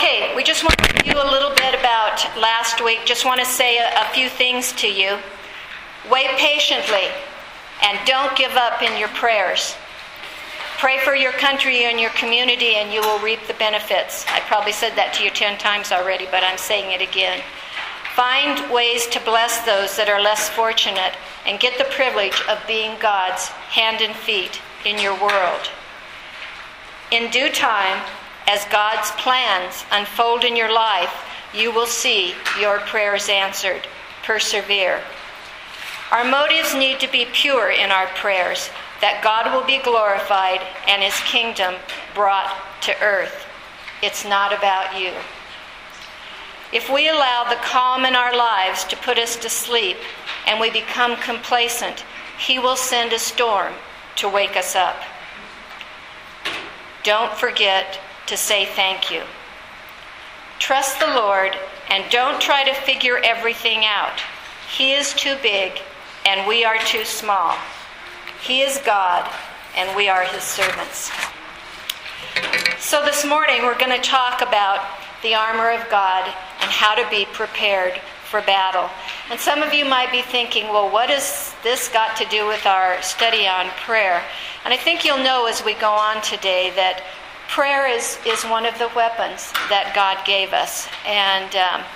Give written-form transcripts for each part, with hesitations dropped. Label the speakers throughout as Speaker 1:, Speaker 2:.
Speaker 1: Okay, we just want to review a little bit about last week. Just want to say a few things to you. Wait patiently and don't give up in your prayers. Pray for your country and your community and you will reap the benefits. I probably said that to you 10 times already, but I'm saying it again. Find ways to bless those that are less fortunate and get the privilege of being God's hand and feet in your world. In due time, as God's plans unfold in your life, you will see your prayers answered. Persevere. Our motives need to be pure in our prayers, that God will be glorified and His kingdom brought to earth. It's not about you. If we allow the calm in our lives to put us to sleep and we become complacent, He will send a storm to wake us up. Don't forget to say thank you. Trust the Lord and don't try to figure everything out. He is too big and we are too small. He is God and we are His servants. So this morning we're going to talk about the armor of God and how to be prepared for battle. And some of you might be thinking, well, what has this got to do with our study on prayer? And I think you'll know as we go on today that prayer is one of the weapons that God gave us. And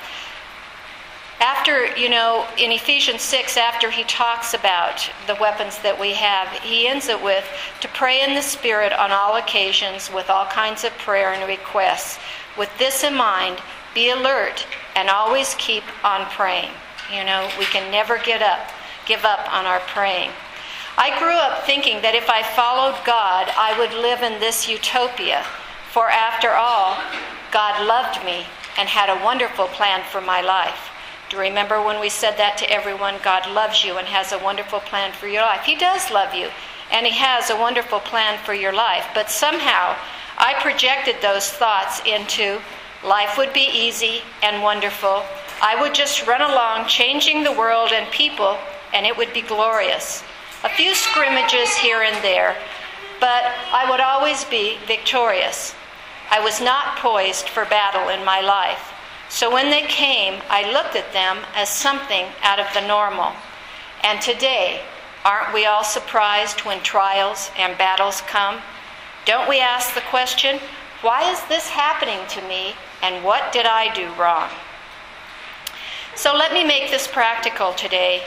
Speaker 1: after, in Ephesians 6, after he talks about the weapons that we have, he ends it with, to pray in the Spirit on all occasions with all kinds of prayer and requests. With this in mind, be alert and always keep on praying. We can never give up on our praying. I grew up thinking that if I followed God, I would live in this utopia. For after all, God loved me and had a wonderful plan for my life. Do you remember when we said that to everyone? God loves you and has a wonderful plan for your life. He does love you, and He has a wonderful plan for your life. But somehow, I projected those thoughts into life would be easy and wonderful. I would just run along, changing the world and people, and it would be glorious. A few scrimmages here and there, but I would always be victorious. I was not poised for battle in my life. So when they came, I looked at them as something out of the normal. And today, aren't we all surprised when trials and battles come? Don't we ask the question, why is this happening to me, and what did I do wrong? So let me make this practical today.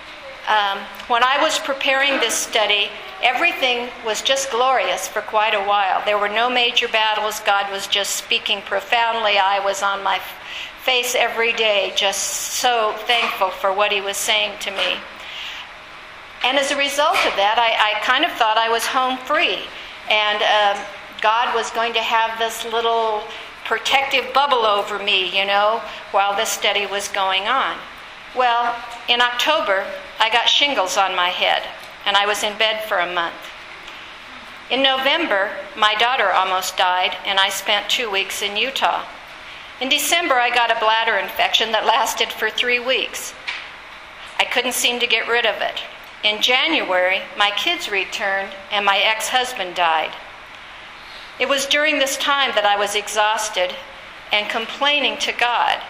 Speaker 1: When I was preparing this study, everything was just glorious for quite a while. There were no major battles. God was just speaking profoundly. I was on my face every day, just so thankful for what He was saying to me. And as a result of that, I kind of thought I was home free. And God was going to have this little protective bubble over me, while this study was going on. Well, in October, I got shingles on my head, and I was in bed for a month. In November, my daughter almost died, and I spent 2 weeks in Utah. In December, I got a bladder infection that lasted for 3 weeks. I couldn't seem to get rid of it. In January, my kids returned, and my ex-husband died. It was during this time that I was exhausted and complaining to God.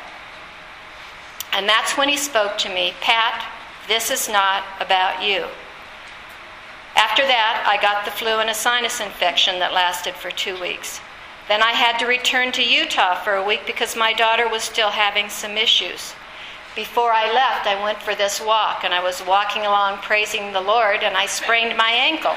Speaker 1: And that's when He spoke to me, Pat, this is not about you. After that, I got the flu and a sinus infection that lasted for 2 weeks. Then I had to return to Utah for a week because my daughter was still having some issues. Before I left, I went for this walk, and I was walking along praising the Lord, and I sprained my ankle.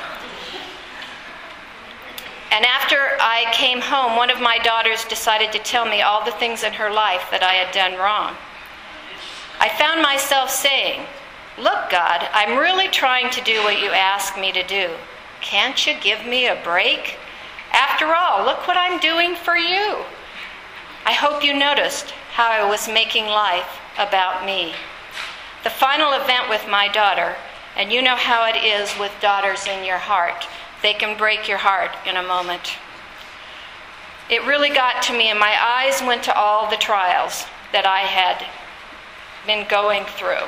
Speaker 1: And after I came home, one of my daughters decided to tell me all the things in her life that I had done wrong. I found myself saying, look, God, I'm really trying to do what you ask me to do. Can't you give me a break? After all, look what I'm doing for you. I hope you noticed how I was making life about me. The final event with my daughter, and you know how it is with daughters in your heart. They can break your heart in a moment. It really got to me, and my eyes went to all the trials that I had been going through.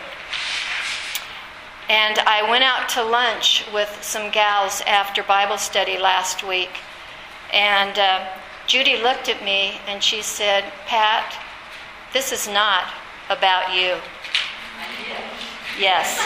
Speaker 1: And I went out to lunch with some gals after Bible study last week. And Judy looked at me and she said, "Pat, this is not about you." Yes.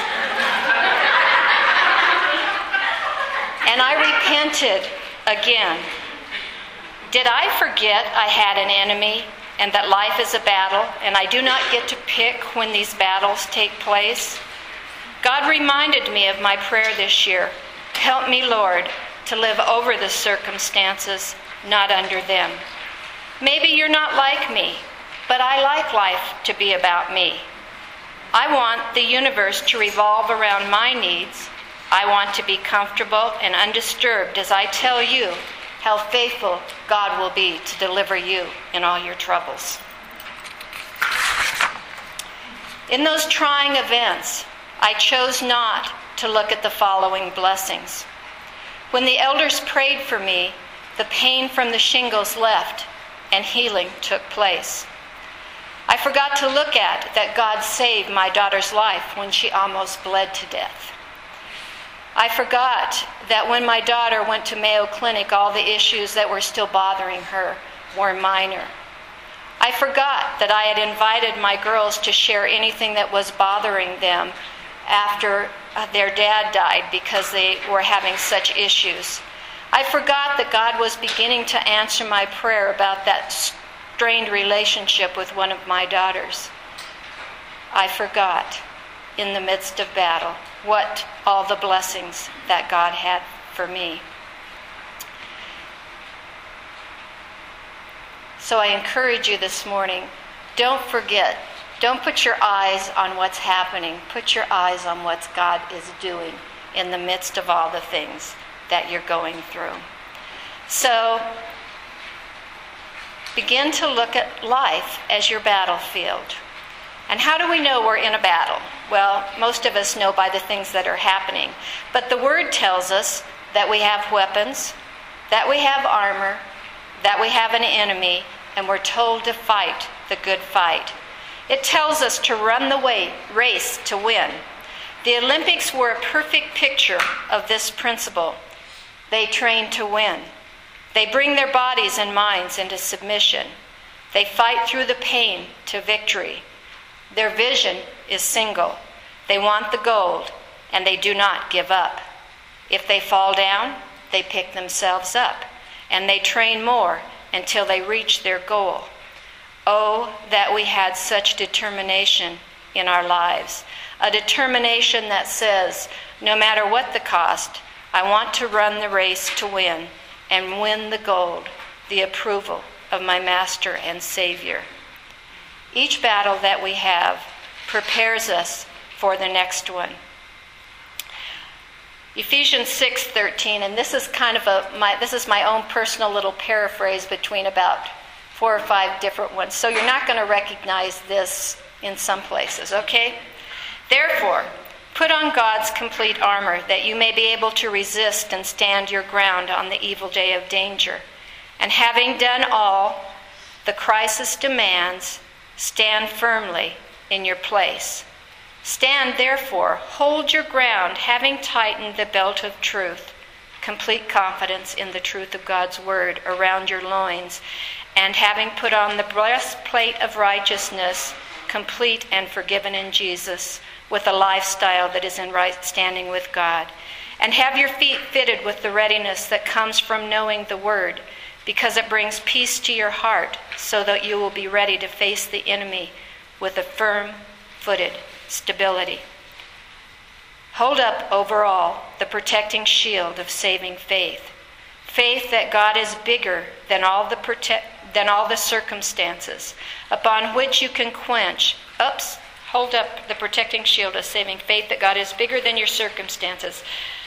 Speaker 1: And I repented again. Did I forget I had an enemy and that life is a battle and I do not get to pick when these battles take place? God reminded me of my prayer this year. Help me, Lord, to live over the circumstances, not under them. Maybe you're not like me, but I like life to be about me. I want the universe to revolve around my needs. I want to be comfortable and undisturbed as I tell you how faithful God will be to deliver you in all your troubles. In those trying events, I chose not to look at the following blessings. When the elders prayed for me, the pain from the shingles left and healing took place. I forgot to look at that God saved my daughter's life when she almost bled to death. I forgot that when my daughter went to Mayo Clinic, all the issues that were still bothering her were minor. I forgot that I had invited my girls to share anything that was bothering them after their dad died because they were having such issues. I forgot that God was beginning to answer my prayer about that strained relationship with one of my daughters. I forgot, in the midst of battle, what all the blessings that God had for me. So I encourage you this morning, don't forget, don't put your eyes on what's happening. Put your eyes on what God is doing in the midst of all the things that you're going through. So begin to look at life as your battlefield. And how do we know we're in a battle? Well, most of us know by the things that are happening. But the Word tells us that we have weapons, that we have armor, that we have an enemy, and we're told to fight the good fight. It tells us to run the race to win. The Olympics were a perfect picture of this principle. They train to win. They bring their bodies and minds into submission. They fight through the pain to victory. Their vision is single. They want the gold, and they do not give up. If they fall down, they pick themselves up, and they train more until they reach their goal. Oh, that we had such determination in our lives. A determination that says, no matter what the cost, I want to run the race to win and win the gold, the approval of my Master and Savior. Each battle that we have prepares us for the next one. Ephesians 6:13, and this is kind of this is my own personal little paraphrase between about 4 or 5 different ones. So you're not going to recognize this in some places, okay? Therefore, put on God's complete armor that you may be able to resist and stand your ground on the evil day of danger. And having done all the crisis demands, stand firmly in your place. Stand, therefore, hold your ground, having tightened the belt of truth, complete confidence in the truth of God's word around your loins, and having put on the breastplate of righteousness, complete and forgiven in Jesus, with a lifestyle that is in right standing with God. And have your feet fitted with the readiness that comes from knowing the word, because it brings peace to your heart, so that you will be ready to face the enemy with a firm-footed stability. Hold up over all the protecting shield of saving faith. Faith that God is bigger than all the circumstances, upon which you can quench. Hold up the protecting shield of saving faith that God is bigger than your circumstances,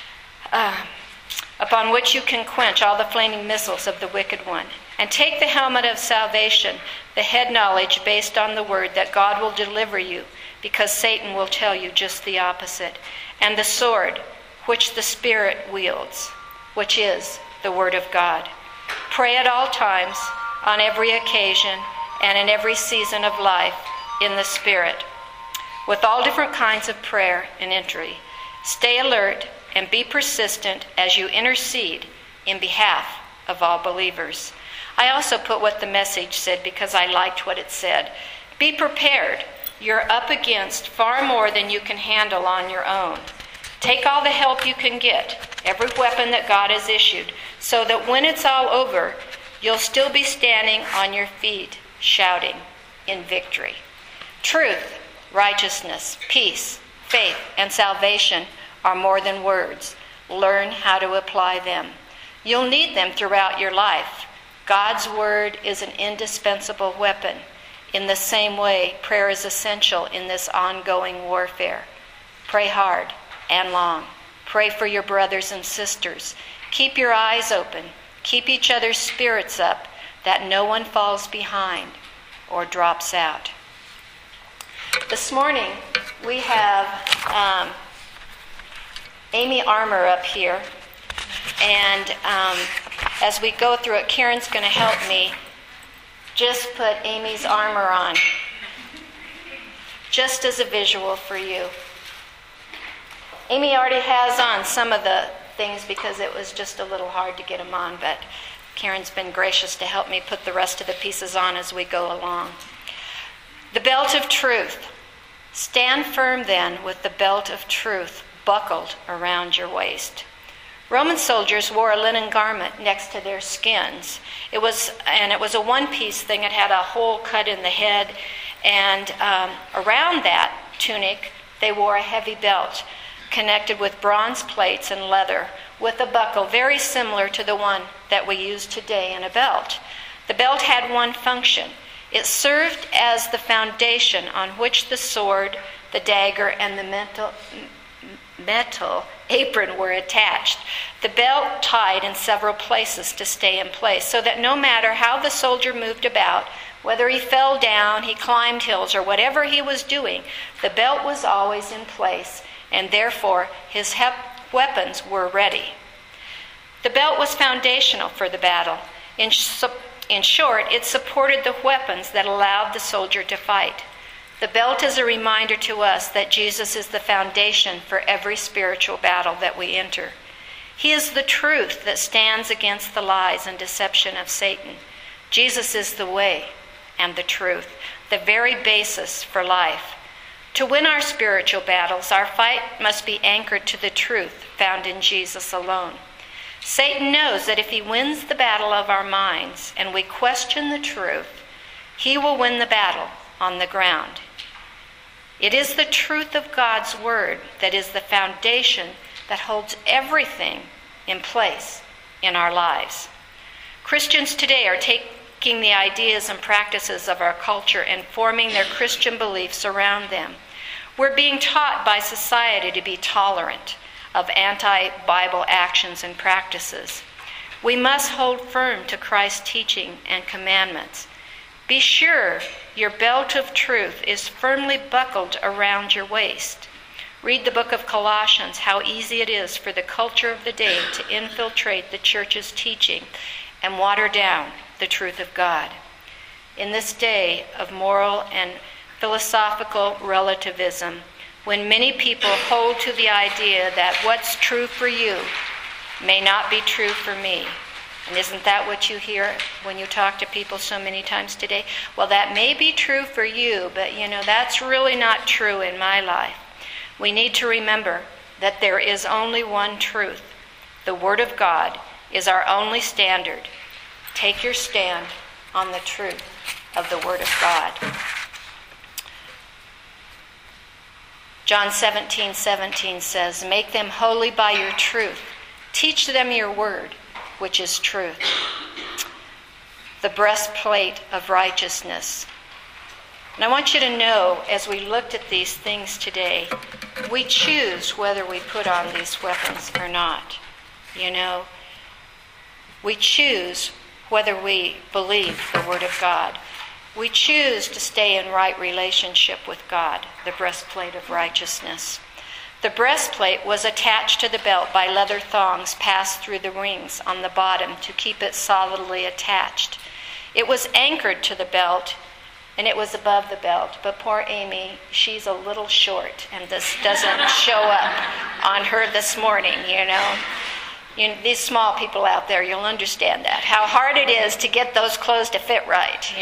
Speaker 1: upon which you can quench all the flaming missiles of the wicked one. And take the helmet of salvation, the head knowledge based on the word that God will deliver you, because Satan will tell you just the opposite. And the sword, which the Spirit wields, which is the word of God. Pray at all times, on every occasion, and in every season of life, in the Spirit, with all different kinds of prayer and entreaty. Stay alert and be persistent as you intercede in behalf of all believers. I also put what the message said because I liked what it said. Be prepared. You're up against far more than you can handle on your own. Take all the help you can get, every weapon that God has issued, so that when it's all over, you'll still be standing on your feet, shouting in victory. Truth, righteousness, peace, faith, and salvation are more than words. Learn how to apply them. You'll need them throughout your life. God's word is an indispensable weapon. In the same way, prayer is essential in this ongoing warfare. Pray hard and long. Pray for your brothers and sisters. Keep your eyes open. Keep each other's spirits up, that no one falls behind or drops out. This morning, we have Amy Armour up here. And as we go through it, Karen's going to help me just put Amy's armor on, just as a visual for you. Amy already has on some of the things because it was just a little hard to get them on, but Karen's been gracious to help me put the rest of the pieces on as we go along. The belt of truth. Stand firm then with the belt of truth buckled around your waist. Roman soldiers wore a linen garment next to their skins. It was a one-piece thing. It had a hole cut in the head, and around that tunic, they wore a heavy belt connected with bronze plates and leather, with a buckle very similar to the one that we use today in a belt. The belt had one function. It served as the foundation on which the sword, the dagger, and the metal apron were attached. The belt tied in several places to stay in place, so that no matter how the soldier moved about, whether he fell down, he climbed hills, or whatever he was doing, the belt was always in place, and therefore his weapons were ready. The belt was foundational for the battle. In short, it supported the weapons that allowed the soldier to fight. The belt is a reminder to us that Jesus is the foundation for every spiritual battle that we enter. He is the truth that stands against the lies and deception of Satan. Jesus is the way and the truth, the very basis for life. To win our spiritual battles, our fight must be anchored to the truth found in Jesus alone. Satan knows that if he wins the battle of our minds and we question the truth, he will win the battle on the ground. It is the truth of God's word that is the foundation that holds everything in place in our lives. Christians today are taking the ideas and practices of our culture and forming their Christian beliefs around them. We're being taught by society to be tolerant of anti-Bible actions and practices. We must hold firm to Christ's teaching and commandments. Be sure your belt of truth is firmly buckled around your waist. Read the book of Colossians, how easy it is for the culture of the day to infiltrate the church's teaching and water down the truth of God. In this day of moral and philosophical relativism, when many people hold to the idea that what's true for you may not be true for me. And isn't that what you hear when you talk to people so many times today? Well, that may be true for you, but that's really not true in my life. We need to remember that there is only one truth. The Word of God is our only standard. Take your stand on the truth of the Word of God. John 17:17 says, "Make them holy by your truth. Teach them your word, which is truth." The breastplate of righteousness. And I want you to know, as we looked at these things today, we choose whether we put on these weapons or not. We choose whether we believe the Word of God. We choose to stay in right relationship with God, the breastplate of righteousness. The breastplate was attached to the belt by leather thongs passed through the rings on the bottom to keep it solidly attached. It was anchored to the belt, and it was above the belt. But poor Amy, she's a little short, and this doesn't show up on her this morning, These small people out there, you'll understand that. How hard it is to get those clothes to fit right,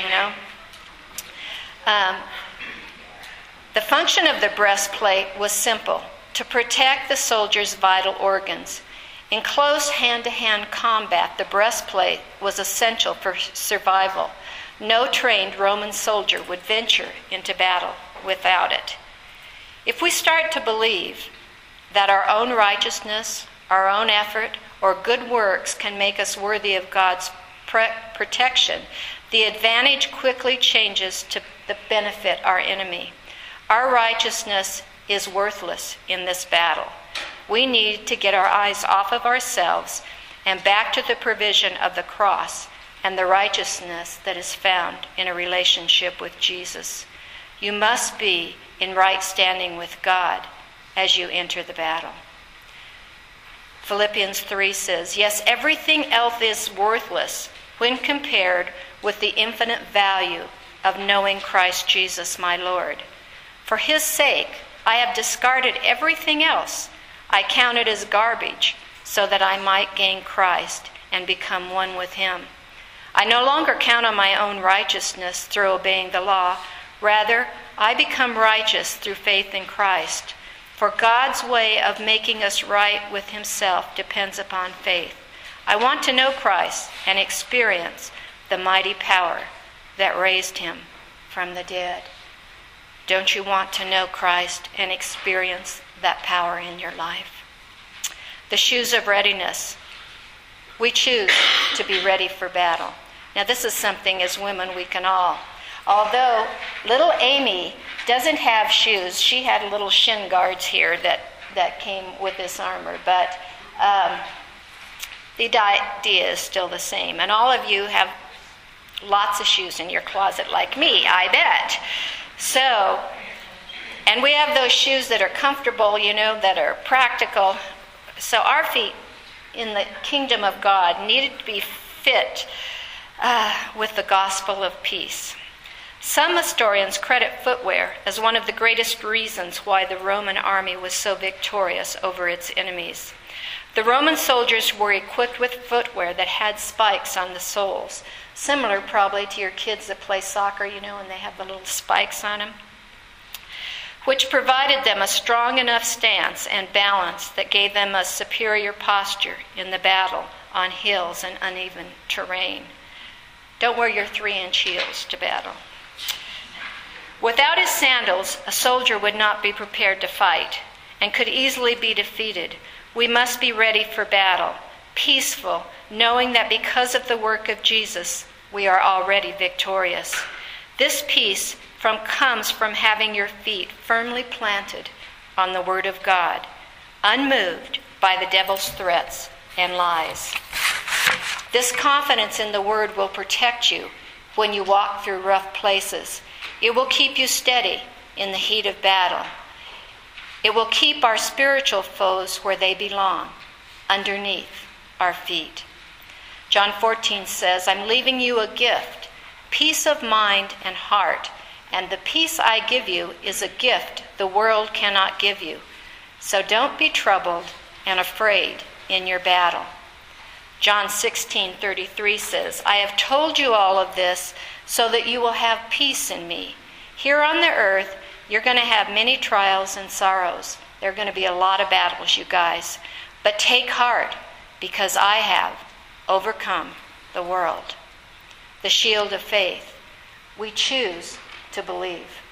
Speaker 1: The function of the breastplate was simple: to protect the soldier's vital organs. In close hand-to-hand combat, the breastplate was essential for survival. No trained Roman soldier would venture into battle without it. If we start to believe that our own righteousness, our own effort, or good works can make us worthy of God's protection, the advantage quickly changes to benefit our enemy. Our righteousness is worthless in this battle. We need to get our eyes off of ourselves and back to the provision of the cross and the righteousness that is found in a relationship with Jesus. You must be in right standing with God as you enter the battle. Philippians 3 says, "Yes, everything else is worthless when compared with the infinite value of knowing Christ Jesus my Lord. For his sake, I have discarded everything else. I count it as garbage so that I might gain Christ and become one with him. I no longer count on my own righteousness through obeying the law. Rather, I become righteous through faith in Christ. For God's way of making us right with himself depends upon faith. I want to know Christ and experience the mighty power that raised him from the dead." Don't you want to know Christ and experience that power in your life? The shoes of readiness. We choose to be ready for battle. Now, this is something as women we can all. Although little Amy doesn't have shoes, she had little shin guards here that came with this armor. But the idea is still the same. And all of you have lots of shoes in your closet like me, I bet. So, and we have those shoes that are comfortable, that are practical. So our feet in the kingdom of God needed to be fit with the gospel of peace. Some historians credit footwear as one of the greatest reasons why the Roman army was so victorious over its enemies. The Roman soldiers were equipped with footwear that had spikes on the soles, similar probably to your kids that play soccer, and they have the little spikes on them, which provided them a strong enough stance and balance that gave them a superior posture in the battle on hills and uneven terrain. Don't wear your 3-inch heels to battle. Without his sandals, a soldier would not be prepared to fight and could easily be defeated. We must be ready for battle, peaceful, knowing that because of the work of Jesus, we are already victorious. This peace comes from having your feet firmly planted on the Word of God, unmoved by the devil's threats and lies. This confidence in the Word will protect you when you walk through rough places. It will keep you steady in the heat of battle. It will keep our spiritual foes where they belong, underneath our feet. John 14 says, "I'm leaving you a gift, peace of mind and heart, and the peace I give you is a gift the world cannot give you. So don't be troubled and afraid in your battle." John 16:33 says, "I have told you all of this so that you will have peace in me. Here on the earth, you're going to have many trials and sorrows. There are going to be a lot of battles, you guys. But take heart, because I have overcome the world." The shield of faith. We choose to believe.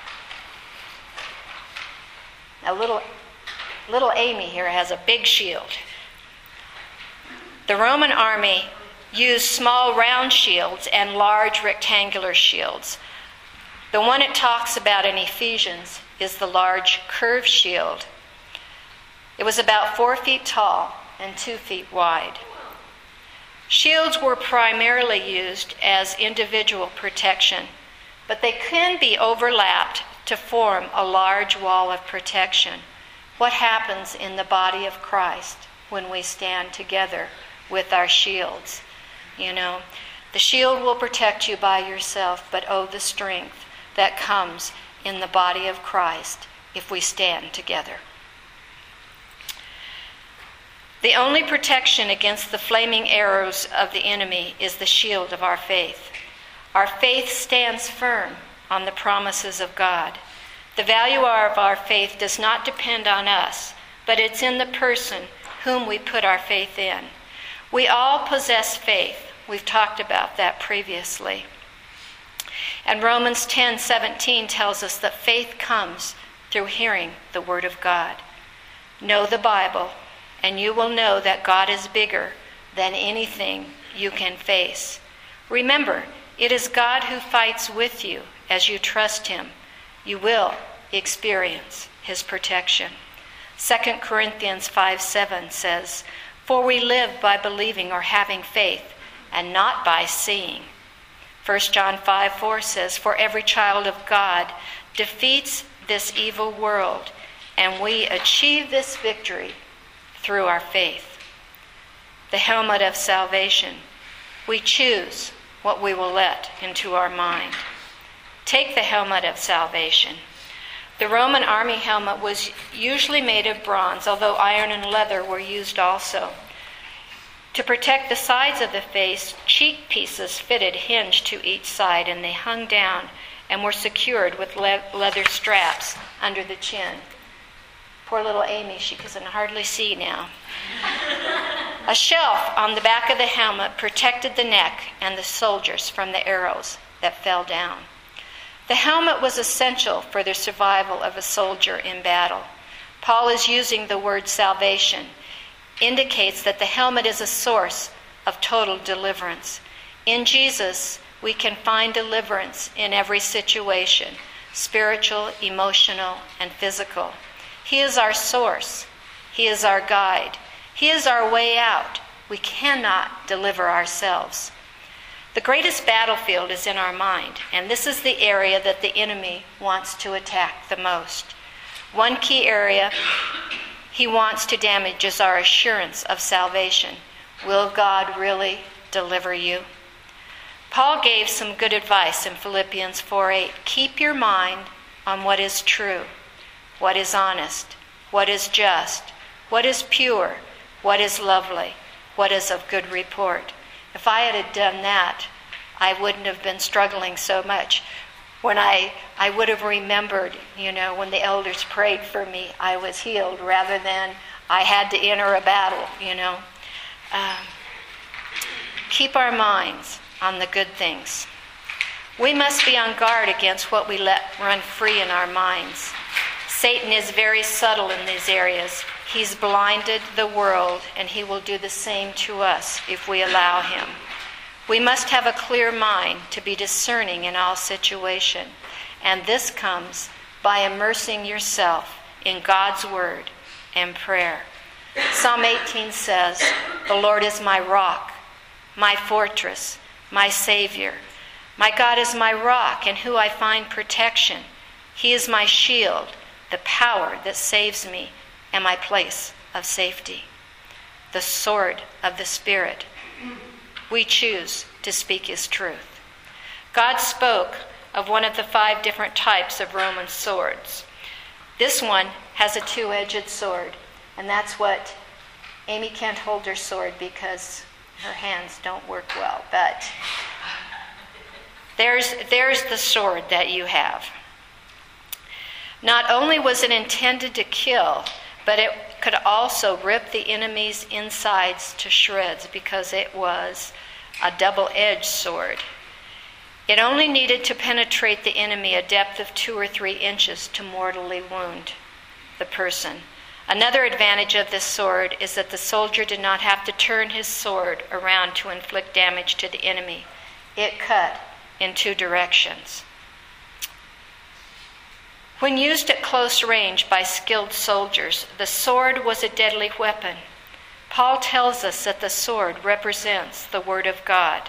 Speaker 1: Now, little Amy here has a big shield. The Roman army used small round shields and large rectangular shields. The one it talks about in Ephesians is the large curved shield. It was about 4 feet tall and 2 feet wide. Shields were primarily used as individual protection, but they can be overlapped to form a large wall of protection. What happens in the body of Christ when we stand together with our shields? The shield will protect you by yourself, but oh, the strength that comes in the body of Christ if we stand together. The only protection against the flaming arrows of the enemy is the shield of our faith. Our faith stands firm on the promises of God. The value of our faith does not depend on us, but it's in the person whom we put our faith in. We all possess faith. We've talked about that previously. And Romans 10:17 tells us that faith comes through hearing the Word of God. Know the Bible, and you will know that God is bigger than anything you can face. Remember, it is God who fights with you as you trust Him. You will experience His protection. 2 Corinthians 5:7 says, "For we live by believing or having faith, and not by seeing." 1 John 5:4 says, "For every child of God defeats this evil world, and we achieve this victory through our faith." The helmet of salvation. We choose what we will let into our mind. Take the helmet of salvation. The Roman army helmet was usually made of bronze, although iron and leather were used also. To protect the sides of the face, cheek pieces fitted hinged to each side, and they hung down and were secured with leather straps under the chin. Poor little Amy, she can hardly see now. A shelf on the back of the helmet protected the neck and the soldiers from the arrows that fell down. The helmet was essential for the survival of a soldier in battle. Paul is using the word salvation, indicates that the helmet is a source of total deliverance. In Jesus, we can find deliverance in every situation, spiritual, emotional, and physical. He is our source. He is our guide. He is our way out. We cannot deliver ourselves. The greatest battlefield is in our mind, and this is the area that the enemy wants to attack the most. One key area he wants to damage is our assurance of salvation. Will God really deliver you? Paul gave some good advice in Philippians 4:8. Keep your mind on what is true, what is honest, what is just, what is pure, what is lovely, what is of good report. If I had done that, I wouldn't have been struggling so much. When I would have remembered, when the elders prayed for me, I was healed rather than I had to enter a battle, Keep our minds on the good things. We must be on guard against what we let run free in our minds. Satan is very subtle in these areas. He's blinded the world, and he will do the same to us if we allow him. We must have a clear mind to be discerning in all situation, and this comes by immersing yourself in God's word and prayer. Psalm 18 says, "The Lord is my rock, my fortress, my Savior. My God is my rock, in whom I find protection. He is my shield, the power that saves me, and my place of safety." The sword of the Spirit. We choose to speak his truth. God spoke of one of the 5 different types of Roman swords. This one has a 2-edged sword, and that's what Amy can't hold her sword because her hands don't work well. But there's the sword that you have. Not only was it intended to kill, but it could also rip the enemy's insides to shreds because it was a double-edged sword. It only needed to penetrate the enemy a depth of 2 or 3 inches to mortally wound the person. Another advantage of this sword is that the soldier did not have to turn his sword around to inflict damage to the enemy. It cut in 2 directions. When used at close range by skilled soldiers, the sword was a deadly weapon. Paul tells us that the sword represents the Word of God.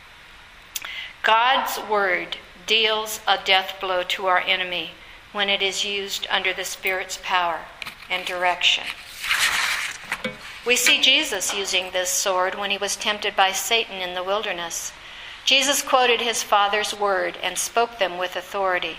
Speaker 1: God's Word deals a death blow to our enemy when it is used under the Spirit's power and direction. We see Jesus using this sword when he was tempted by Satan in the wilderness. Jesus quoted his Father's word and spoke them with authority.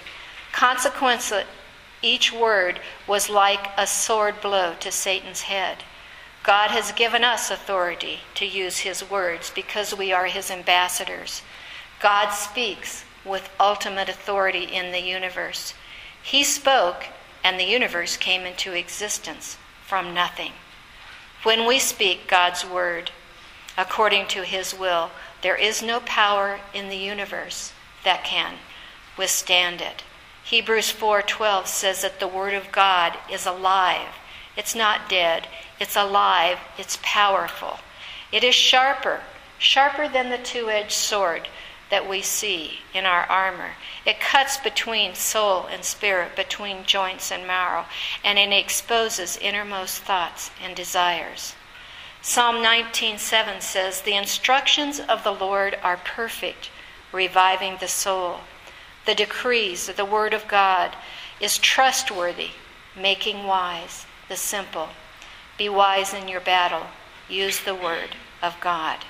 Speaker 1: Consequently, each word was like a sword blow to Satan's head. God has given us authority to use his words because we are his ambassadors. God speaks with ultimate authority in the universe. He spoke, and the universe came into existence from nothing. When we speak God's word according to his will, there is no power in the universe that can withstand it. Hebrews 4:12 says that the word of God is alive. It's not dead. It's alive. It's powerful. It is sharper than the two-edged sword that we see in our armor. It cuts between soul and spirit, between joints and marrow, and it exposes innermost thoughts and desires. Psalm 19:7 says, "The instructions of the Lord are perfect, reviving the soul. The decrees of the word of God is trustworthy, making wise the simple. Be wise in your battle. Use the word of God."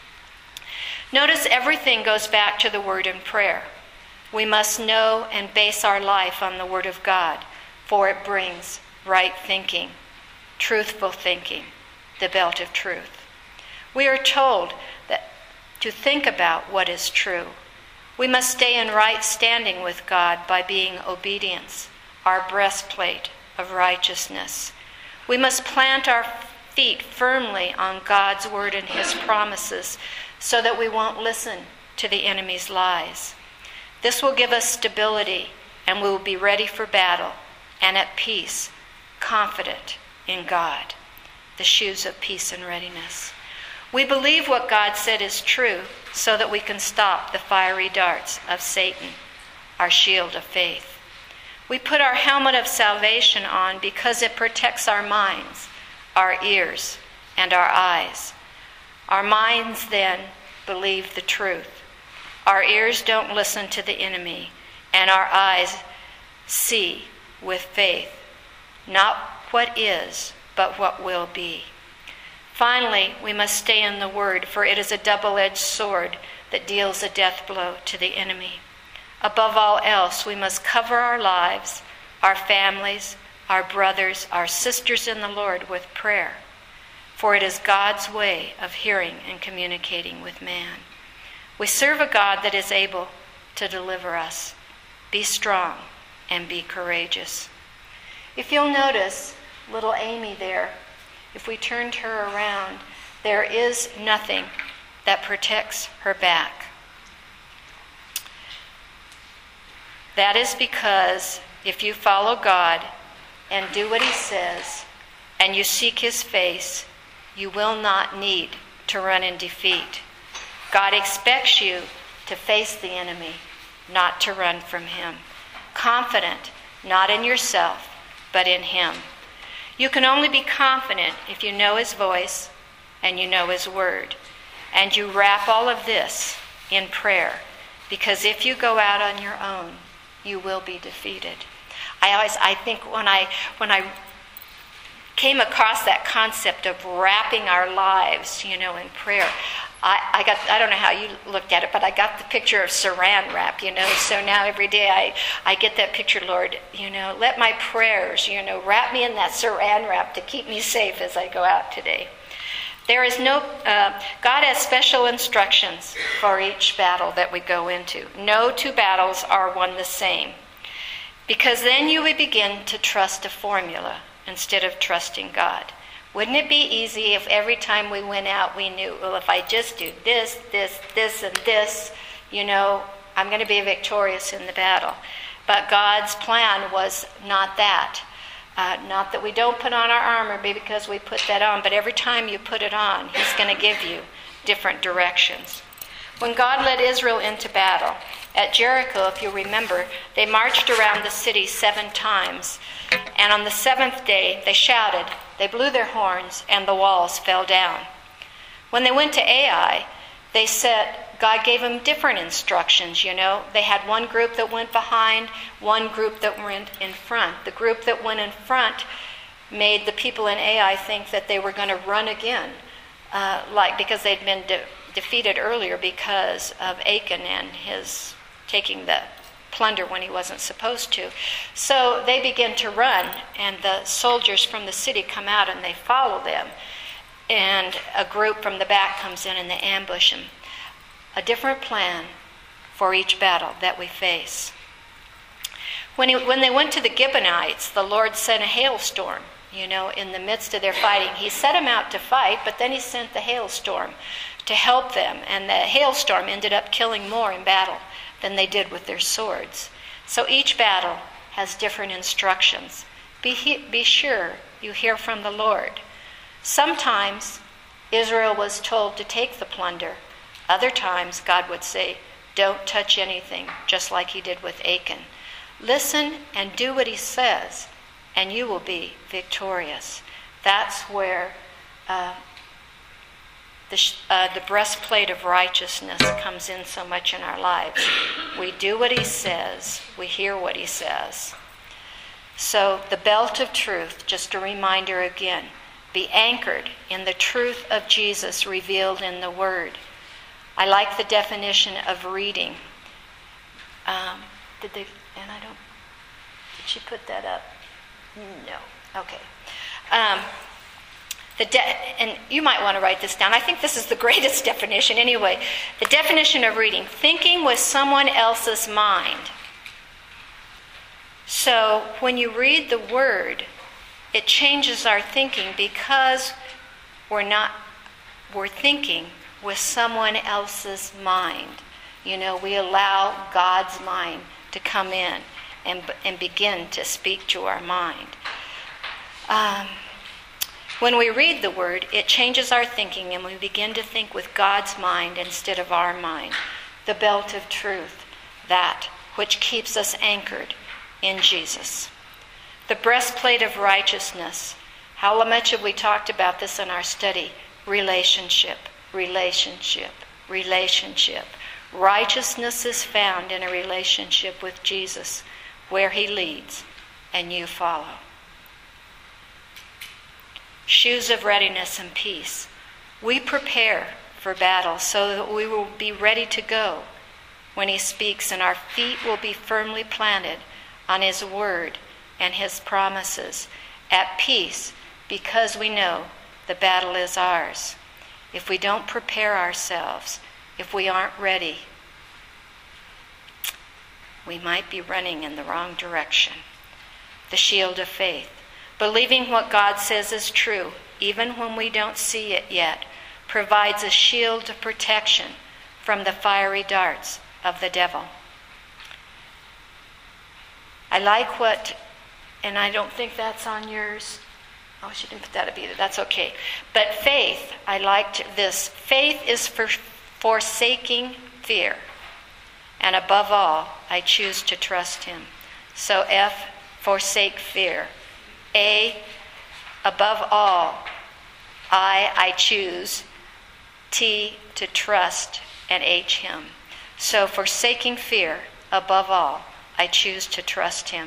Speaker 1: Notice everything goes back to the word and prayer. We must know and base our life on the word of God, for it brings right thinking, truthful thinking, the belt of truth. We are told that to think about what is true. We must stay in right standing with God by being obedience, our breastplate of righteousness. We must plant our feet firmly on God's word and his promises so that we won't listen to the enemy's lies. This will give us stability, and we will be ready for battle and at peace, confident in God. The shoes of peace and readiness. We believe what God said is true so that we can stop the fiery darts of Satan, our shield of faith. We put our helmet of salvation on because it protects our minds, our ears, and our eyes. Our minds then believe the truth. Our ears don't listen to the enemy, and our eyes see with faith, not what is, but what will be. Finally, we must stay in the word, for it is a double-edged sword that deals a death blow to the enemy. Above all else, we must cover our lives, our families, our brothers, our sisters in the Lord with prayer, for it is God's way of hearing and communicating with man. We serve a God that is able to deliver us. Be strong and be courageous. If you'll notice, little Amy there, if we turned her around, there is nothing that protects her back. That is because if you follow God and do what he says, and you seek his face, you will not need to run in defeat. God expects you to face the enemy, not to run from him. Confident, not in yourself, but in him. You can only be confident if you know his voice and you know his word. And you wrap all of this in prayer, because if you go out on your own, you will be defeated. I think when I came across that concept of wrapping our lives, in prayer, I don't know how you looked at it, but I got the picture of saran wrap, so now every day I get that picture, Lord, let my prayers, wrap me in that saran wrap to keep me safe as I go out today. There is God has special instructions for each battle that we go into. No two battles are one the same, because then you would begin to trust a formula instead of trusting God. Wouldn't it be easy if every time we went out we knew, well, if I just do this, and this, I'm going to be victorious in the battle. But God's plan was not that. Not that we don't put on our armor because we put that on, but every time you put it on, he's going to give you different directions. When God led Israel into battle, at Jericho, if you remember, they marched around the city 7 times. And on the 7th day, they shouted, they blew their horns, and the walls fell down. When they went to Ai, they said, God gave them different instructions, They had one group that went behind, one group that went in front. The group that went in front made the people in Ai think that they were going to run again, because they'd been defeated earlier because of Achan and his taking the plunder when he wasn't supposed to. So they begin to run, and the soldiers from the city come out and they follow them. and a group from the back comes in and they ambush him. A different plan for each battle that we face. When they went to the Gibeonites, the Lord sent a hailstorm, in the midst of their fighting. He set them out to fight, but then he sent the hailstorm to help them. And the hailstorm ended up killing more in battle than they did with their swords. So each battle has different instructions. Be sure you hear from the Lord. Sometimes Israel was told to take the plunder. Other times God would say, don't touch anything, just like he did with Achan. Listen and do what he says, and you will be victorious. That's where the breastplate of righteousness comes in so much in our lives. We do what he says. We hear what he says. So the belt of truth, just a reminder again, be anchored in the truth of Jesus revealed in the Word. I like the definition of reading. Did she put that up? No. Okay. And you might want to write this down. I think this is the greatest definition anyway. The definition of reading: thinking with someone else's mind. So when you read the Word, it changes our thinking because we're thinking with someone else's mind. We allow God's mind to come in and begin to speak to our mind. When we read the Word, it changes our thinking and we begin to think with God's mind instead of our mind. The belt of truth, that which keeps us anchored in Jesus. The breastplate of righteousness. How much have we talked about this in our study? Relationship, relationship, relationship. Righteousness is found in a relationship with Jesus, where he leads and you follow. Shoes of readiness and peace. We prepare for battle so that we will be ready to go when he speaks, and our feet will be firmly planted on his word and his promises, at peace, because we know the battle is ours. If we don't prepare ourselves, if we aren't ready, we might be running in the wrong direction. The shield of faith. Believing what God says is true, even when we don't see it yet, provides a shield of protection from the fiery darts of the devil. I like what, and I don't think that's on yours. Oh, she didn't put that up either. That's okay. But faith, I liked this. Faith is for forsaking fear. And above all, I choose to trust him. So F, forsake fear. A, above all, I choose. T, to trust. And H, him. So forsaking fear, above all, I choose to trust him.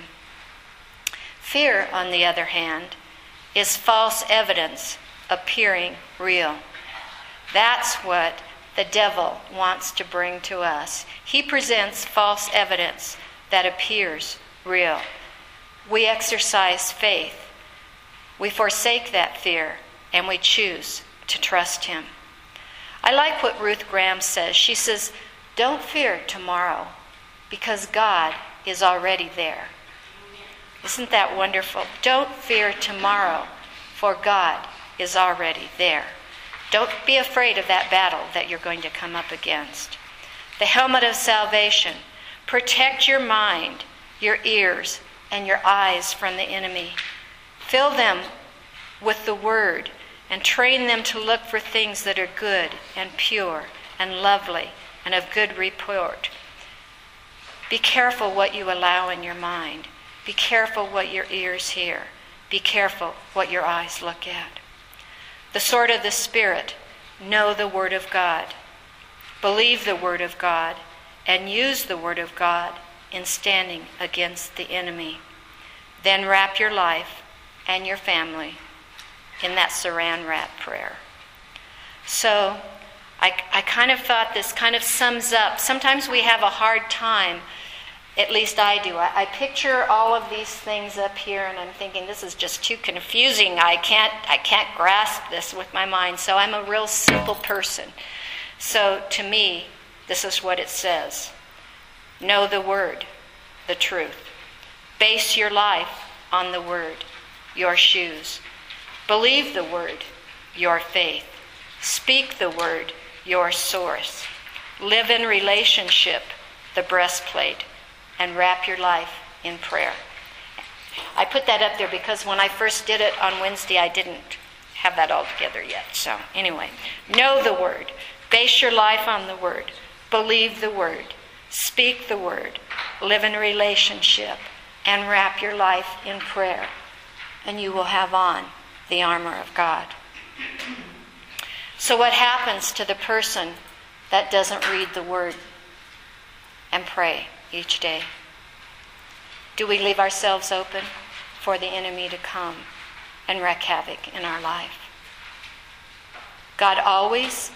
Speaker 1: Fear, on the other hand, is false evidence appearing real. That's what the devil wants to bring to us. He presents false evidence that appears real. We exercise faith. We forsake that fear, and we choose to trust him. I like what Ruth Graham says. She says, don't fear tomorrow, because God is already there. Isn't that wonderful? Don't fear tomorrow, for God is already there. Don't be afraid of that battle that you're going to come up against. The helmet of salvation. Protect your mind, your ears, and your eyes from the enemy. Fill them with the word and train them to look for things that are good and pure and lovely and of good report. Be careful what you allow in your mind. Be careful what your ears hear. Be careful what your eyes look at. The sword of the Spirit. Know the Word of God. Believe the Word of God and use the Word of God in standing against the enemy. Then wrap your life and your family in that saran wrap prayer. So I kind of thought this kind of sums up. Sometimes we have a hard time At least I do. I picture all of these things up here, and I'm thinking, this is just too confusing. I can't grasp this with my mind. So I'm a real simple person. So to me, this is what it says. Know the Word, the truth. Base your life on the Word, your shoes. Believe the Word, your faith. Speak the Word, your source. Live in relationship, the breastplate. And wrap your life in prayer. I put that up there because when I first did it on Wednesday, I didn't have that all together yet. So anyway, know the Word. Base your life on the Word. Believe the Word. Speak the Word. Live in relationship. And wrap your life in prayer. And you will have on the armor of God. So what happens to the person that doesn't read the Word and pray each day? Do we leave ourselves open for the enemy to come and wreak havoc in our life? God always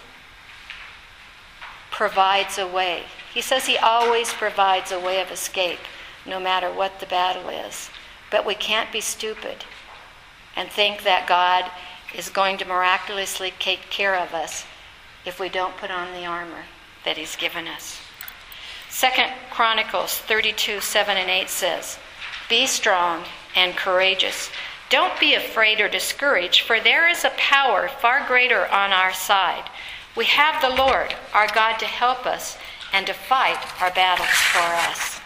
Speaker 1: provides a way. He says He always provides a way of escape, no matter what the battle is. But we can't be stupid and think that God is going to miraculously take care of us if we don't put on the armor that He's given us. 2 Chronicles 32, 7 and 8 says, "Be strong and courageous. Don't be afraid or discouraged, for there is a power far greater on our side. We have the Lord, our God, to help us and to fight our battles for us."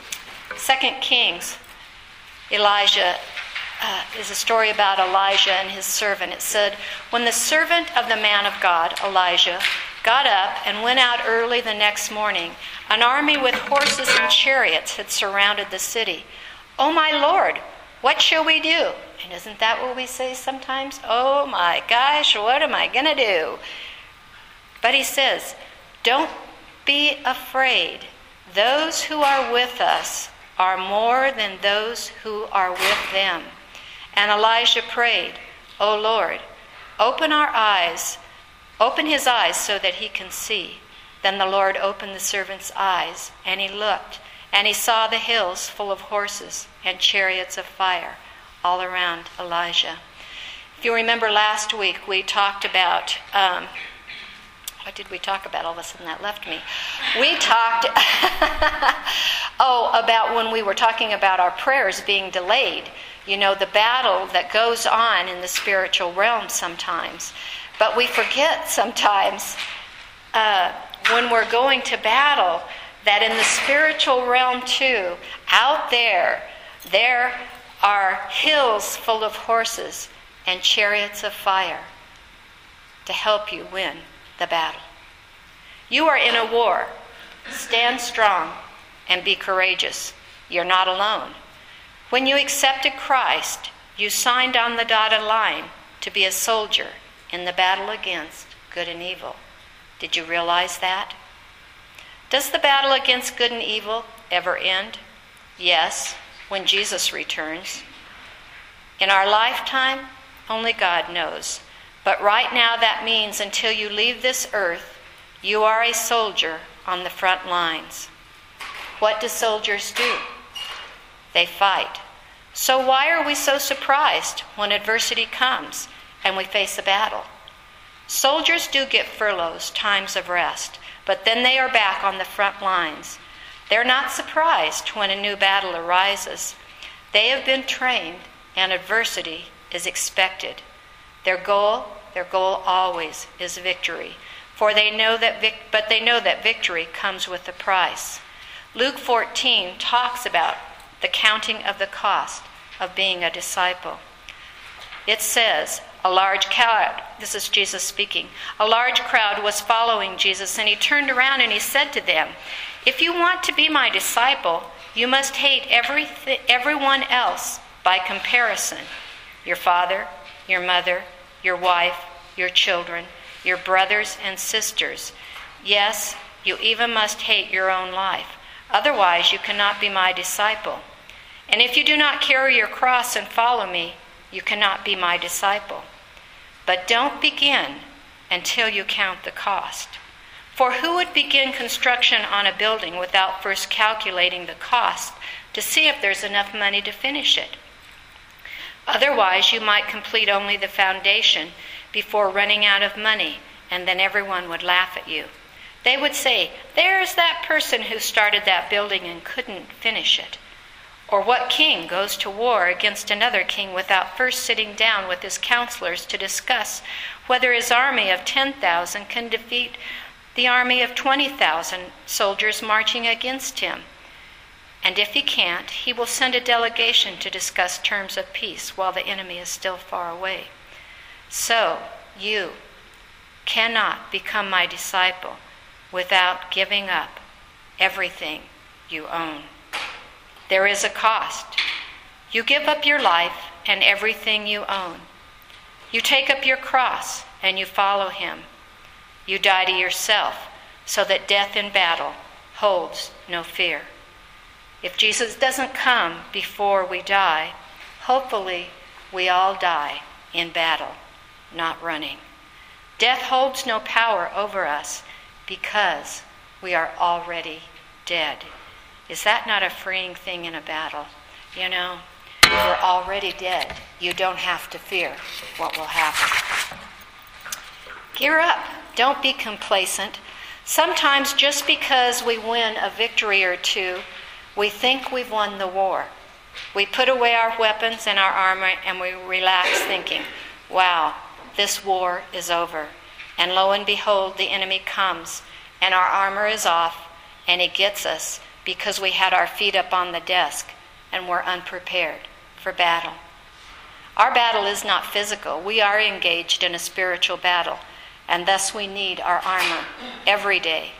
Speaker 1: 2 Kings, Elijah, is a story about Elijah and his servant. It said, "When the servant of the man of God, Elijah, got up and went out early the next morning, an army with horses and chariots had surrounded the city. 'Oh my Lord, what shall we do?'" And isn't that what we say sometimes? Oh my gosh, what am I going to do? But he says, "Don't be afraid. Those who are with us are more than those who are with them." And Elijah prayed, "O Lord, open his eyes so that he can see." Then the Lord opened the servant's eyes, and he looked, and he saw the hills full of horses and chariots of fire all around Elijah. If you remember last week, we talked about, what did we talk about? All of a sudden that left me. We talked, about when we were talking about our prayers being delayed. You know, the battle that goes on in the spiritual realm sometimes. But we forget sometimes when we're going to battle that in the spiritual realm too, out there are hills full of horses and chariots of fire to help you win the battle. You are in a war. Stand strong and be courageous. You're not alone. When you accepted Christ, you signed on the dotted line to be a soldier in the battle against good and evil. Did you realize that? Does the battle against good and evil ever end? Yes, when Jesus returns. In our lifetime, only God knows. But right now that means until you leave this earth, you are a soldier on the front lines. What do soldiers do? They fight. So why are we so surprised when adversity comes and we face a battle? Soldiers do get furloughs, times of rest, but then they are back on the front lines. They're not surprised when a new battle arises. They have been trained, and adversity is expected. Their goal always is victory, for they know that victory comes with a price. Luke 14 talks about the counting of the cost of being a disciple. It says, a large crowd, this is Jesus speaking, a large crowd was following Jesus, and he turned around and he said to them, "If you want to be my disciple, you must hate everyone else by comparison. Your father, your mother, your wife, your children, your brothers and sisters. Yes, you even must hate your own life. Otherwise, you cannot be my disciple. And if you do not carry your cross and follow me, you cannot be my disciple. But don't begin until you count the cost. For who would begin construction on a building without first calculating the cost to see if there's enough money to finish it? Otherwise, you might complete only the foundation before running out of money, and then everyone would laugh at you. They would say, "There's that person who started that building and couldn't finish it." Or what king goes to war against another king without first sitting down with his counselors to discuss whether his army of 10,000 can defeat the army of 20,000 soldiers marching against him? And if he can't, he will send a delegation to discuss terms of peace while the enemy is still far away. So you cannot become my disciple without giving up everything you own. There is a cost. You give up your life and everything you own. You take up your cross and you follow him. You die to yourself so that death in battle holds no fear. If Jesus doesn't come before we die, hopefully we all die in battle, not running. Death holds no power over us because we are already dead. Is that not a freeing thing in a battle? You know, you're already dead. You don't have to fear what will happen. Gear up. Don't be complacent. Sometimes just because we win a victory or two, we think we've won the war. We put away our weapons and our armor and we relax thinking, wow, this war is over. And lo and behold, the enemy comes and our armor is off and he gets us because we had our feet up on the desk and we're unprepared for battle. Our battle is not physical. We are engaged in a spiritual battle, and thus we need our armor every day.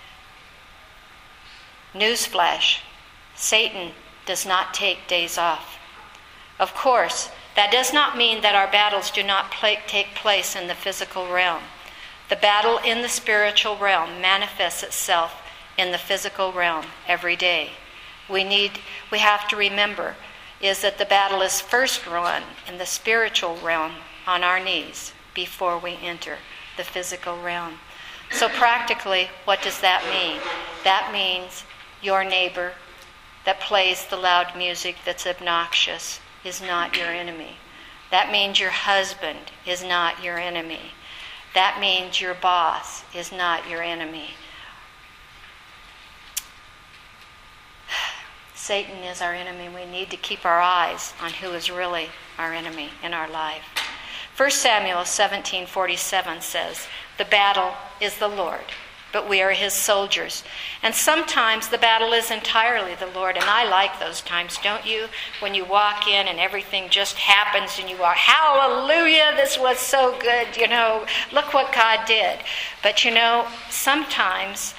Speaker 1: Newsflash, Satan does not take days off. Of course, that does not mean that our battles do not take place in the physical realm. The battle in the spiritual realm manifests itself in the physical realm every day. We have to remember is that the battle is first run in the spiritual realm on our knees before we enter the physical realm. So practically, what does that mean? That means your neighbor that plays the loud music that's obnoxious is not your enemy. That means your husband is not your enemy. That means your boss is not your enemy. Satan is our enemy. We need to keep our eyes on who is really our enemy in our life. 1 Samuel 17:47 says, "The battle is the Lord, but we are his soldiers." And sometimes the battle is entirely the Lord, and I like those times, don't you? When you walk in and everything just happens and you are, hallelujah, this was so good, look what God did. But sometimes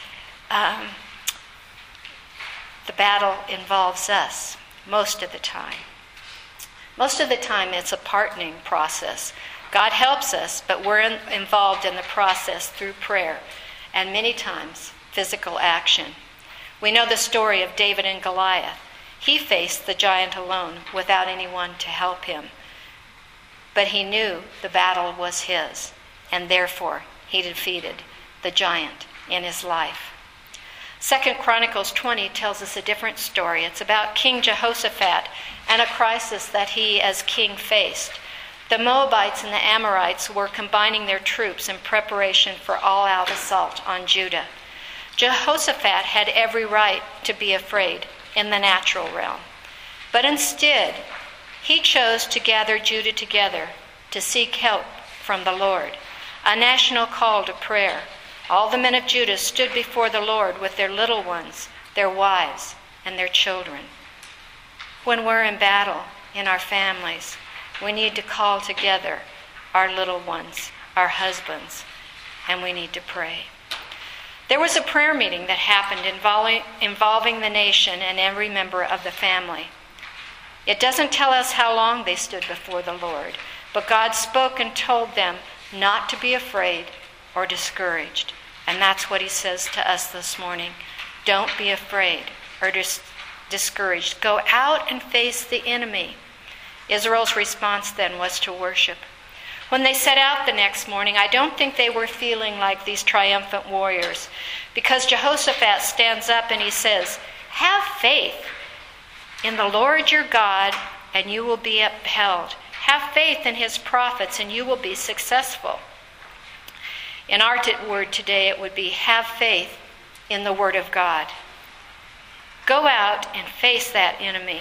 Speaker 1: the battle involves us most of the time. Most of the time it's a partnering process. God helps us, but we're involved in the process through prayer and many times physical action. We know the story of David and Goliath. He faced the giant alone without anyone to help him. But he knew the battle was his, and therefore he defeated the giant in his life. 2 Chronicles 20 tells us a different story. It's about King Jehoshaphat and a crisis that he as king faced. The Moabites and the Amorites were combining their troops in preparation for all-out assault on Judah. Jehoshaphat had every right to be afraid in the natural realm. But instead, he chose to gather Judah together to seek help from the Lord, a national call to prayer. All the men of Judah stood before the Lord with their little ones, their wives, and their children. When we're in battle in our families, we need to call together our little ones, our husbands, and we need to pray. There was a prayer meeting that happened involving the nation and every member of the family. It doesn't tell us how long they stood before the Lord, but God spoke and told them not to be afraid or discouraged. And that's what he says to us this morning. Don't be afraid or discouraged. Go out and face the enemy. Israel's response then was to worship. When they set out the next morning, I don't think they were feeling like these triumphant warriors, because Jehoshaphat stands up and he says, "Have faith in the Lord your God, and you will be upheld. Have faith in his prophets, and you will be successful." In our word today, it would be, have faith in the word of God. Go out and face that enemy.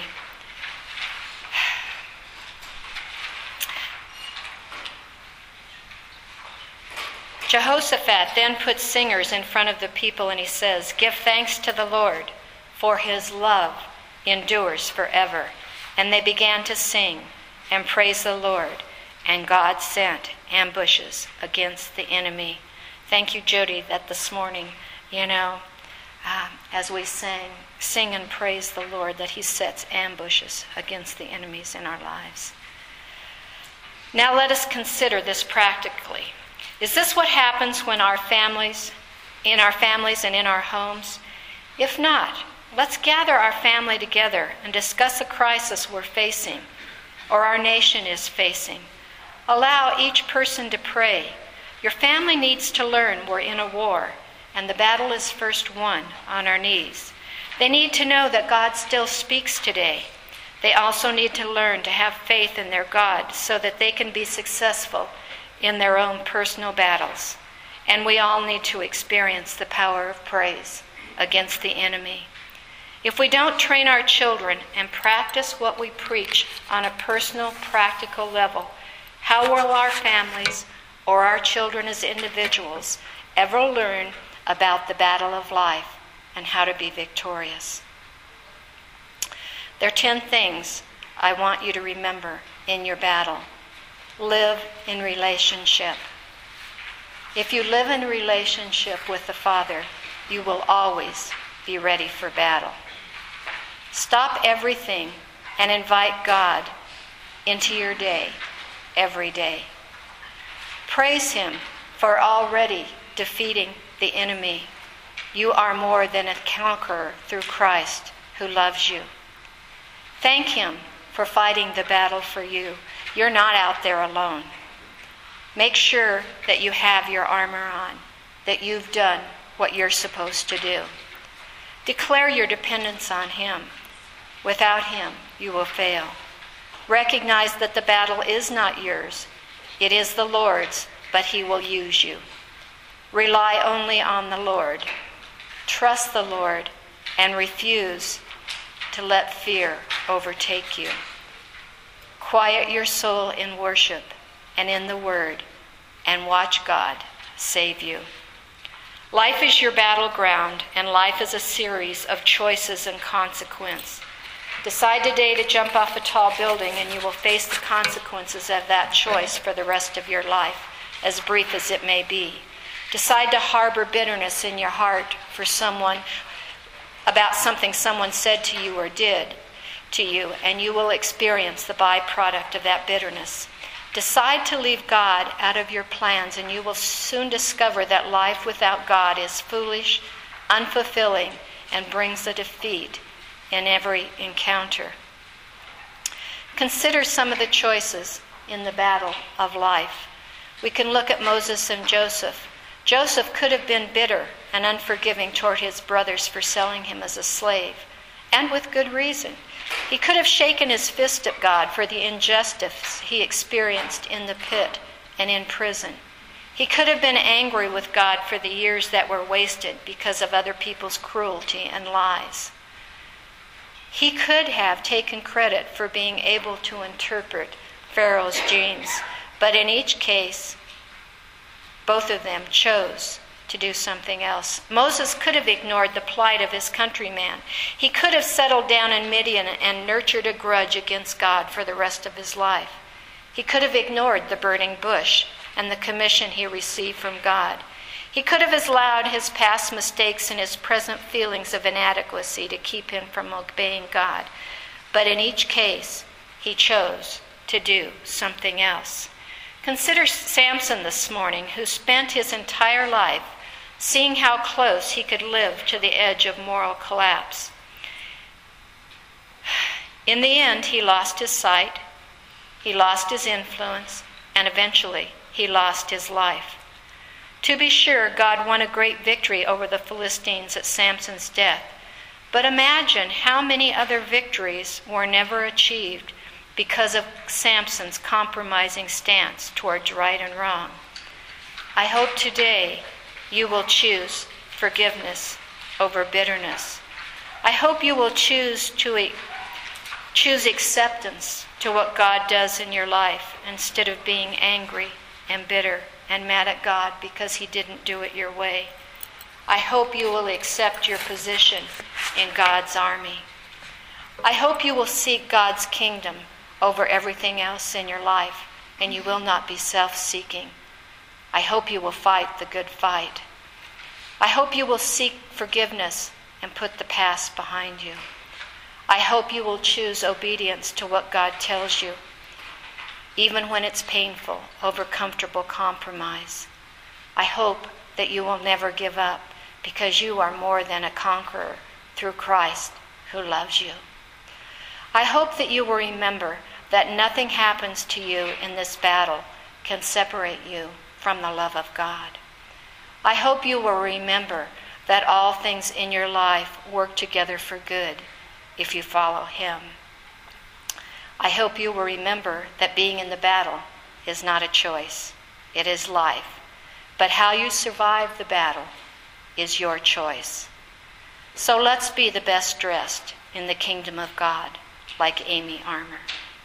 Speaker 1: Jehoshaphat then puts singers in front of the people and he says, "Give thanks to the Lord, for his love endures forever." And they began to sing and praise the Lord, and God sent ambushes against the enemy. Thank you, Jody, that this morning, as we sing and praise the Lord, that he sets ambushes against the enemies in our lives. Now let us consider this practically. Is this what happens when in our families and in our homes? If not, let's gather our family together and discuss a crisis we're facing or our nation is facing. Allow each person to pray. Your family needs to learn we're in a war and the battle is first won on our knees. They need to know that God still speaks today. They also need to learn to have faith in their God so that they can be successful in their own personal battles. And we all need to experience the power of praise against the enemy. If we don't train our children and practice what we preach on a personal, practical level, how will our families or our children as individuals ever learn about the battle of life and how to be victorious? There are 10 things I want you to remember in your battle. Live in relationship. If you live in relationship with the Father, you will always be ready for battle. Stop everything and invite God into your day, every day. Praise him for already defeating the enemy. You are more than a conqueror through Christ who loves you. Thank him for fighting the battle for you. You're not out there alone. Make sure that you have your armor on, that you've done what you're supposed to do. Declare your dependence on him. Without him, you will fail. Recognize that the battle is not yours. It is the Lord's, but he will use you. Rely only on the Lord. Trust the Lord and refuse to let fear overtake you. Quiet your soul in worship and in the Word, and watch God save you. Life is your battleground, and life is a series of choices and consequence. Decide today to jump off a tall building, and you will face the consequences of that choice for the rest of your life, as brief as it may be. Decide to harbor bitterness in your heart for someone, about something someone said to you or did to you, and you will experience the byproduct of that bitterness. Decide to leave God out of your plans, and you will soon discover that life without God is foolish, unfulfilling, and brings a defeat in every encounter. Consider some of the choices in the battle of life. We can look at Moses and Joseph. Joseph could have been bitter and unforgiving toward his brothers for selling him as a slave, and with good reason. He could have shaken his fist at God for the injustice he experienced in the pit and in prison. He could have been angry with God for the years that were wasted because of other people's cruelty and lies. He could have taken credit for being able to interpret Pharaoh's dreams, but in each case, both of them chose to do something else. Moses could have ignored the plight of his countryman. He could have settled down in Midian and nurtured a grudge against God for the rest of his life. He could have ignored the burning bush and the commission he received from God. He could have allowed his past mistakes and his present feelings of inadequacy to keep him from obeying God. But in each case, he chose to do something else. Consider Samson this morning, who spent his entire life seeing how close he could live to the edge of moral collapse. In the end, he lost his sight, he lost his influence, and eventually he lost his life. To be sure, God won a great victory over the Philistines at Samson's death, but imagine how many other victories were never achieved because of Samson's compromising stance towards right and wrong. I hope today you will choose forgiveness over bitterness. I hope you will choose acceptance to what God does in your life instead of being angry and bitter and mad at God because he didn't do it your way. I hope you will accept your position in God's army. I hope you will seek God's kingdom over everything else in your life, and you will not be self-seeking. I hope you will fight the good fight. I hope you will seek forgiveness and put the past behind you. I hope you will choose obedience to what God tells you, even when it's painful, over comfortable compromise. I hope that you will never give up because you are more than a conqueror through Christ who loves you. I hope that you will remember that nothing happens to you in this battle can separate you from the love of God. I hope you will remember that all things in your life work together for good if you follow him. I hope you will remember that being in the battle is not a choice, it is life. But how you survive the battle is your choice. So let's be the best dressed in the kingdom of God, like Amy Armour.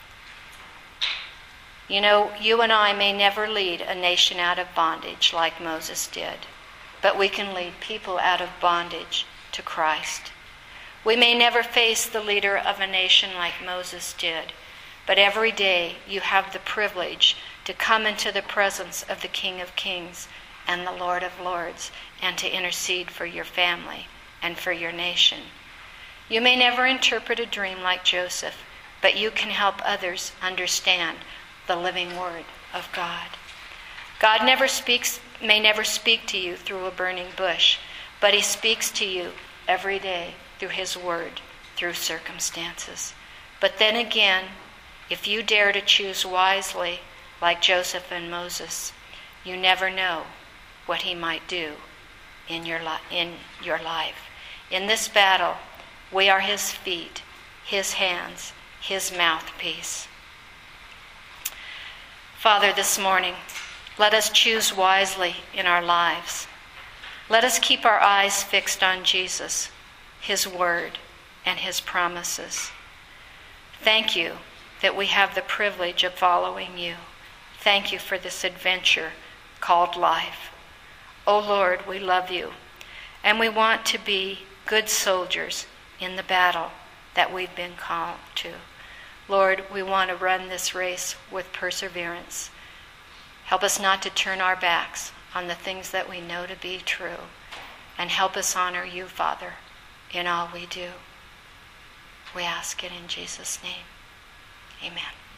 Speaker 1: You know, you and I may never lead a nation out of bondage like Moses did, but we can lead people out of bondage to Christ. We may never face the leader of a nation like Moses did, but every day you have the privilege to come into the presence of the King of Kings and the Lord of Lords and to intercede for your family and for your nation. You may never interpret a dream like Joseph, but you can help others understand the living word of God. God may never speak to you through a burning bush, but he speaks to you every day through his word, through circumstances. But then again, if you dare to choose wisely, like Joseph and Moses, you never know what he might do in your life. In this battle, we are his feet, his hands, his mouthpiece. Father, this morning, let us choose wisely in our lives. Let us keep our eyes fixed on Jesus, his word, and his promises. Thank you that we have the privilege of following you. Thank you for this adventure called life. Oh Lord, we love you, and we want to be good soldiers in the battle that we've been called to. Lord, we want to run this race with perseverance. Help us not to turn our backs on the things that we know to be true, and help us honor you, Father, in all we do. We ask it in Jesus' name. Amen.